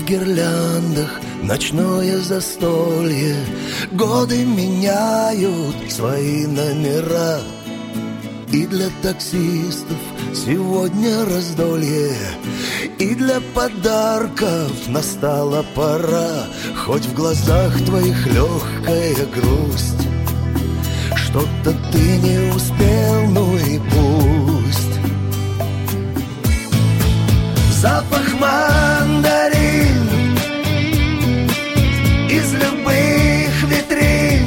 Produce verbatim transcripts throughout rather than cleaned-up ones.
гирляндах ночное застолье. Годы меняют свои номера, и для таксистов сегодня раздолье, и для подарков настала пора. Хоть в глазах твоих легкая грусть, что-то ты не успел, ну и пусть. Запах мандарин из любых витрин,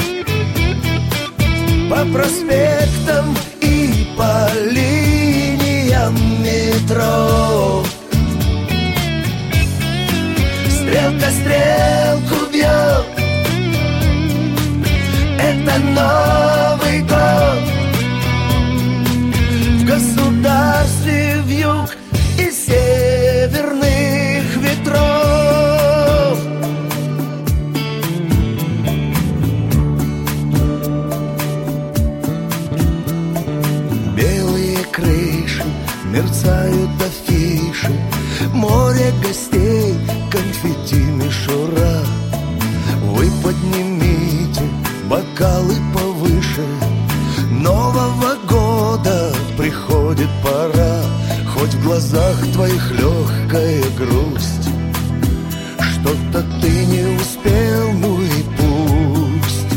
по проспектам и по линиям метро. Стрелка стрелку бьет, это Новый год. В государстве вьюг и северных ветров. Белые крыши, мерцают афиши, море гостей, конфетти мишура. Вы поднимите бокалы повыше, Нового года приходит пора. Хоть в глазах твоих легкая грусть, что-то ты не успел, ну и пусть.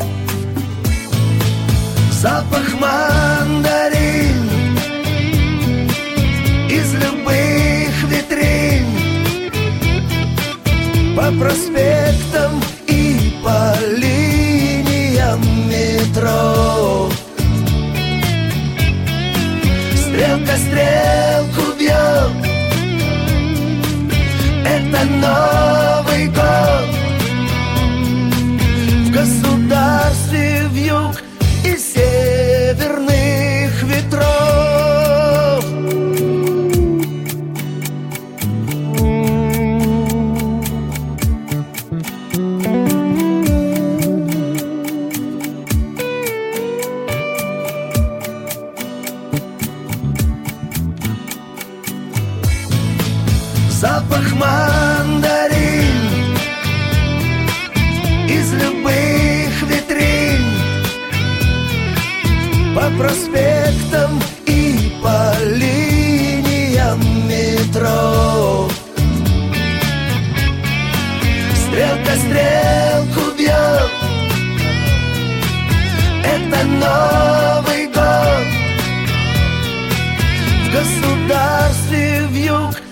Запах мандарин из любых витрин, по проспектам и по линиям метро. Стрелка стрелку бьет, это Новый год. В государстве вьюг и северных ветров. Запах мандарин из любых витрин, по проспектам и по линиям метро. Стрелка стрелку бьет, это Новый год. В государстве вьюг